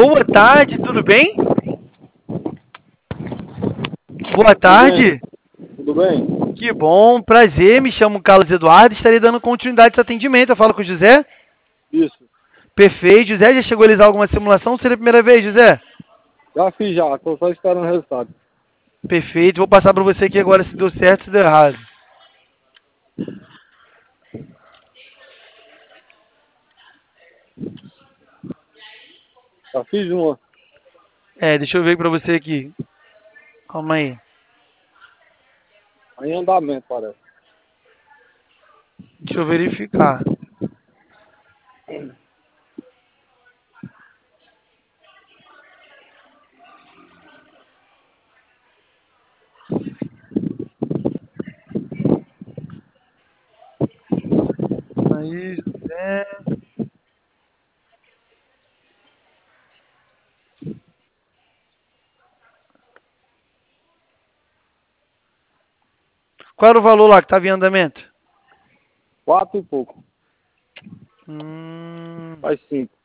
Boa tarde, tudo bem? Boa Tudo bem? tarde. Tudo bem? Que bom, prazer. Me chamo Carlos Eduardo e estarei dando continuidade a esse atendimento. Eu falo com o José. Isso. Perfeito. José, já chegou a realizar alguma simulação? Seria a primeira vez, José? Já fiz já, tô só esperando o resultado. Perfeito. Vou passar para você aqui agora se deu certo, se deu errado. Já fiz uma. Deixa eu ver para você aqui. Calma aí. Em andamento, parece. Deixa eu verificar. Aí, José. Qual era o valor lá que estava em andamento? 4 e pouco. Hum, Faz 5.